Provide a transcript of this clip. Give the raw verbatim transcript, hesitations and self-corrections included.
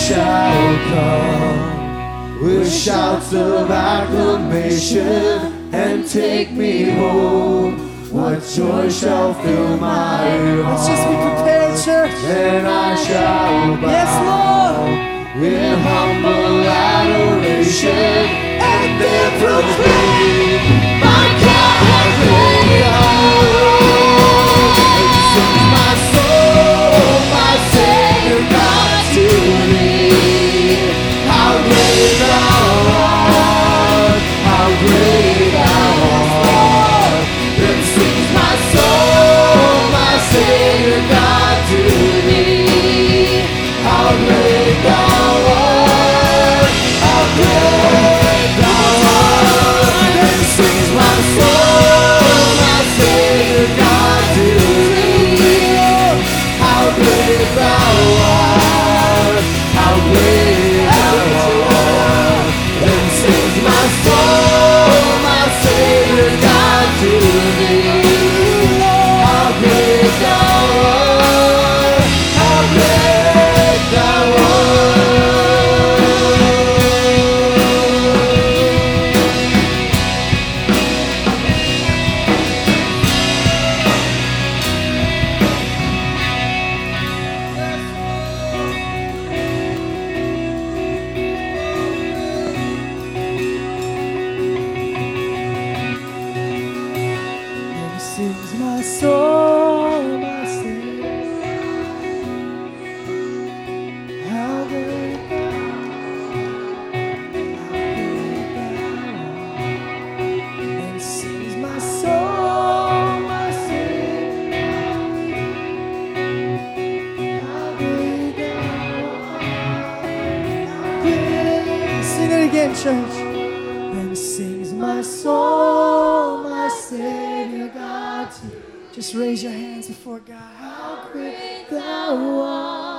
shall come with shouts of acclamation and take me home. What joy shall fill my heart? Let's just be prepared, church. Then I shall bow Yes, Lord. in humble adoration and then proclaim my God has made home. Sings my soul, my Savior God to thee. How great thou art, how great thou art. Then sings my soul, my Savior God to thee. How great thou art, how great thou art. Then sings my soul, my Savior God to thee. How great thou art, how great thou art. Then sings my soul, my Savior God to thee. How great thou art, how great thou Then sings my soul, my Savior. How great thou art, how great thou art. Then sings my soul, my Savior. How great thou art, how great. Sing it again, church. Then sings my soul, my Savior God. Just raise your hands before God. How great thou art.